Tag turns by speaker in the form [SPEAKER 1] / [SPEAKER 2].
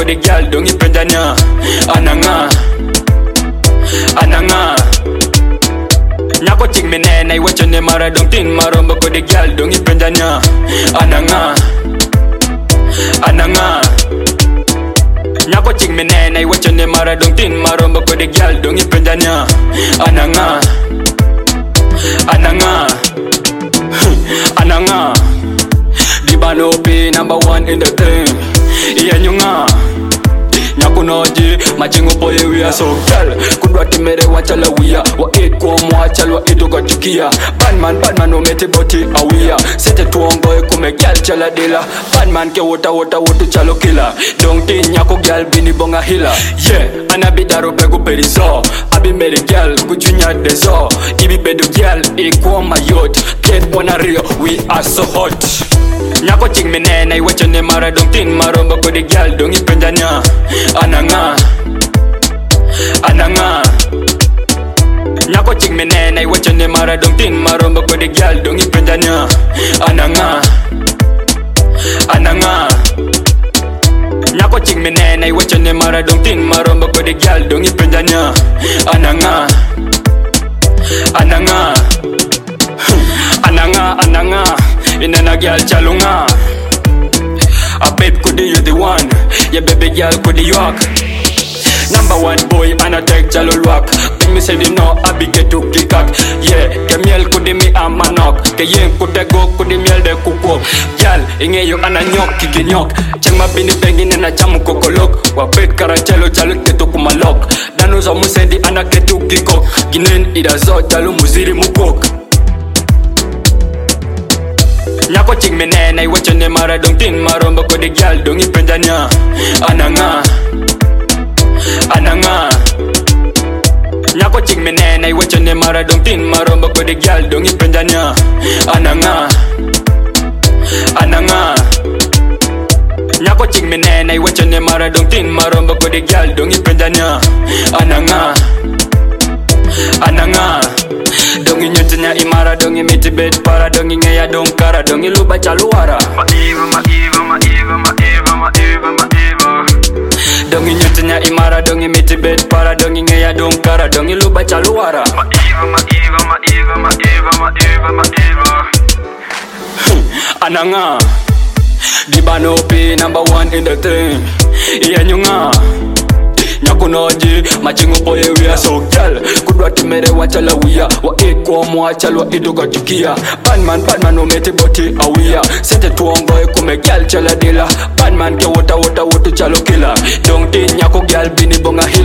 [SPEAKER 1] the girl don't ipendanya. Ananga Nyako ching menena iwacho ne mara dong tin maromba ko the girl don't ipendanya. Ananga Nyako ching menena iwacho ne mara dong tin maromba ko the girl don't ipendanya. Ananga Di banopi number one in the thing. Iya nyunga Nyako noji Machingo boye we are so girl. Kudwa timere wachala wia. Wa kwa mwachal wa idoga chukia. Badman no meti boti awia. Sete tuongoe kume girl chala dila. Badman ke wota wotu chalo killer. Don't tin nyako girl bini bonga hila. Yeah, anabidaro pegu perizo. Abi meri girl kuchunya dezo. Ibi bedu girl kwa mayot. Get wana real, we are so hot. Nyako ching menena iwacho ne mara dong tin maromba ko the girl dong ipendanya. Ananga Nyako ching menena iwacho ne mara dong tin maromba ko the girl dong ipendanya. Ananga Nyako ching menena iwacho ne mara dong tin maromba ko the girl dong ipendanya. Ananga Inana girl chalunga. A babe could you the one. Yeah baby girl could you walk. Number one boy and I take jalo walk. When me say they know I be get to kick up. Yeah, ke miel could me a manok. Ke yen could go could miel de kuko. Girl, inge yo ana nyok kiki nyok. Chema bini bengin na chamu kokolok. Wa bed karachelo chalo keto kumalok. Dano za musendi ana ketu kiko. Ginen ida zo jalo muziri mukok. Nyako ching menena iwacho ne mara dong tin maromba ko the girl dong ipendanya. Ananga Nyako ching menena iwacho ne mara dong tin maromba ko the girl dong ipendanya. Ananga Nyako ching menena iwacho ne mara dong tin maromba ko the girl dong ipendanya. Ananga Dongi nyutnya imara dongi miti bed para dongi ngeya dong kara dongi luba chaluara. Ma Eva. Dongi nyutnya imara dongi miti bed para dongi ngeya dong kara dongi luba chaluara. Ma Eva. Ananga Di banopi number one in the thing. Iya nyunga Nyako noji Machingo boye we are so girl. Kudwa timere wachala wia. Wa kwa mwachal wa idoga chukia. Badman no meti boti awia. Sete tuongoe kume girl chala dila. Badman ke wota wotu chalo killer. Don't tin nyako girl bini bonga hila.